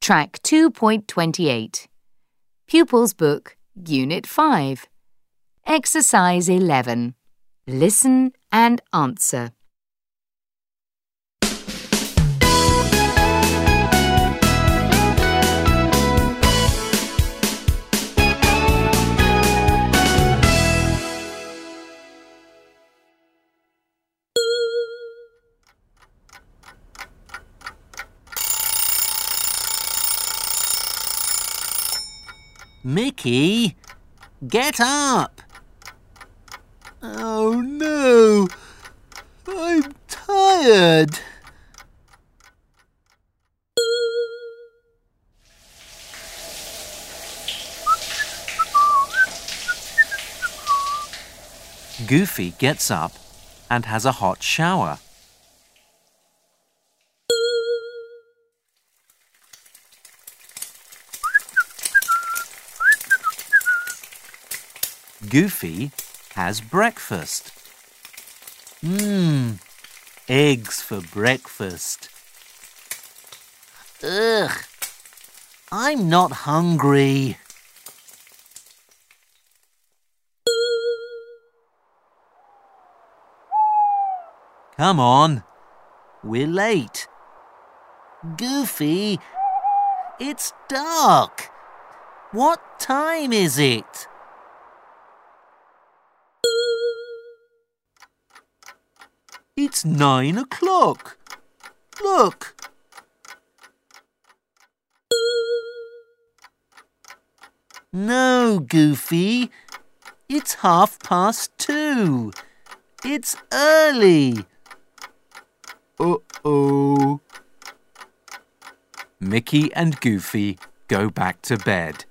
Track 2.28. Pupils Book, Unit 5. Exercise 11. Listen and answer. Mickey, get up! Oh no, I'm tired. Goofy gets up and has a hot shower. Goofy has breakfast. Eggs for breakfast. Ugh, I'm not hungry. Come on, we're late. Goofy, it's dark. What time is it? It's 9 o'clock. Look. No, Goofy. It's 2:30. It's early. Uh-oh. Mickey and Goofy go back to bed.